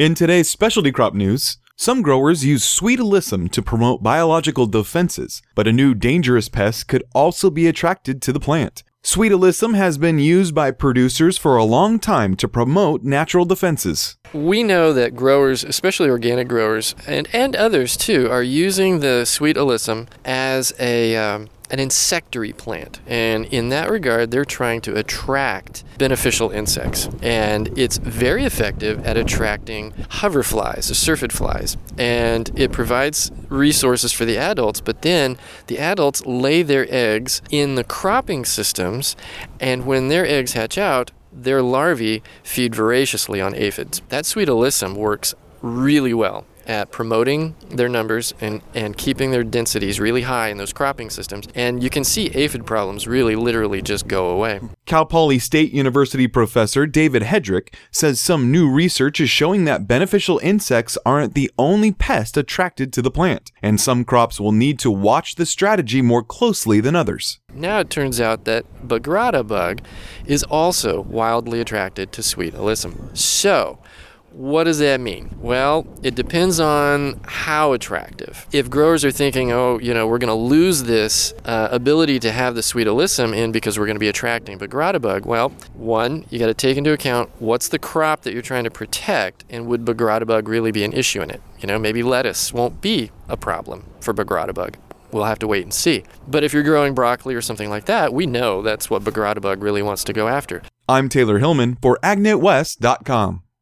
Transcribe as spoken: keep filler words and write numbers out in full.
In today's specialty crop news, some growers use sweet alyssum to promote biological defenses, but a new dangerous pest could also be attracted to the plant. Sweet alyssum has been used by producers for a long time to promote natural defenses. We know that growers, especially organic growers, and, and others too, are using the sweet alyssum as a um, an insectary plant. And in that regard, they're trying to attract beneficial insects. And it's very effective at attracting hoverflies, or syrphid flies. And it provides resources for the adults, but then the adults lay their eggs in the cropping systems, and when their eggs hatch out, their larvae feed voraciously on aphids. That sweet alyssum works really well at promoting their numbers and, and keeping their densities really high in those cropping systems. And you can see aphid problems really literally just go away. Cal Poly State University professor David Hedrick says some new research is showing that beneficial insects aren't the only pest attracted to the plant, and some crops will need to watch the strategy more closely than others. Now it turns out that Bagrata bug is also wildly attracted to sweet alyssum. So, what does that mean? Well, it depends on how attractive. If growers are thinking, oh, you know, we're going to lose this uh, ability to have the sweet alyssum in because we're going to be attracting Bagrata bug, well, one, you got to take into account what's the crop that you're trying to protect, and would Bagrata bug really be an issue in it? You know, maybe lettuce won't be a problem for Bagrata bug. We'll have to wait and see. But if you're growing broccoli or something like that, we know that's what Bagrata bug really wants to go after. I'm Taylor Hillman for ag net west dot com.